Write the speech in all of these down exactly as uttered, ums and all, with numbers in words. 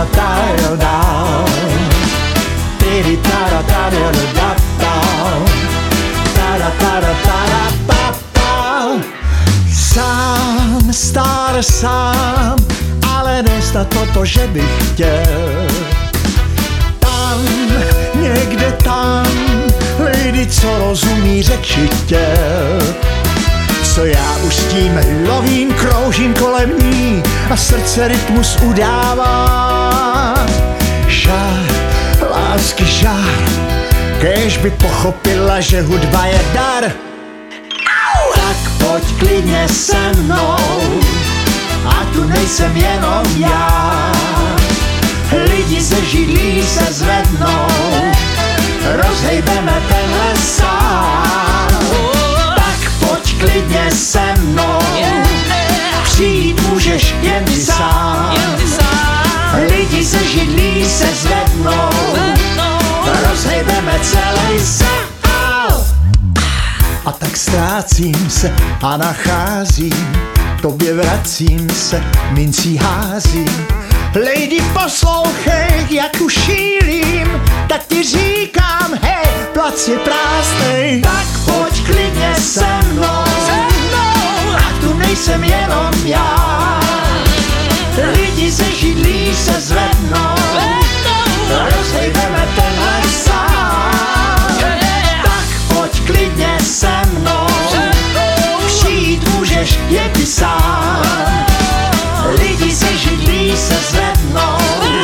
tara tara da, tiri tara tara da da, tara tara tara pa pa. Sám, stále sám, ale nesnad proto, že bych chtěl. Tam, někde tam, lidi, co rozumí řeči těl. Co já už s tím lovím, kroužím kolem ní a srdce rytmus udává. Žár, lásky žár, kéž by pochopila, že hudba je dar. Tak pojď klidně se mnou, a tu nejsem jenom já. Lidi ze židlí se zvednou, rozhejbeme tenhle sál. Tak pojď klidně se mnou, přijít můžeš jen ty sám. Lidi ze židlí se zvednou, rozhejbeme celý sál. A tak ztrácím se a nacházím, tobě vracím se, mincí házím. Lady, poslouchej, jak tu šílím, tak ti říkám, hej, plac je prázdnej. Tak pojď klidně se mnou, a tu nejsem jenom já. Lidi ze židlí se zvednou, rozhejbeme tenhle sál. Tak pojď klidně se mnou, přijít můžeš jen ty sám. Lidi ze židlí se zvednou,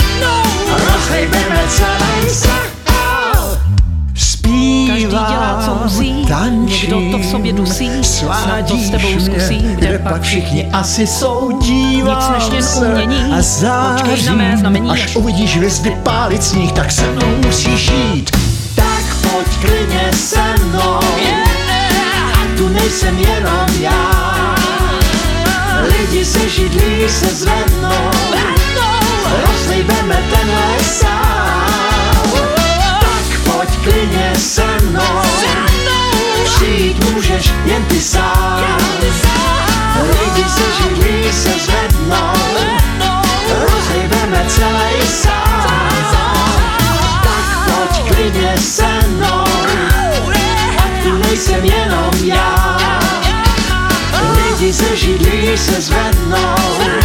rozhejbeme celý sál. Každý dělá, co musí, někdo to v sobě dusí, snad to s tebou zkusím, kde pak všichni asi jsou, dívám nic než se jen umění, a září, počkej na mé znamení, až uvidíš hvězdy pálit sníh, tak se mnou musíš jít. Tak pojď klidně se mnou, a tu nejsem jenom já. Lidi ze židlí se zvednou, rozhejbeme tenhle sál. Tak pojď klidně se mnou, přijít můžeš jen ty sám. Lidi ze židlí se zvednou, rozhejbeme celý sál. Tak pojď klidně se mnou, a tu nejsem jenom já. Lidi ze židlí se zvednou,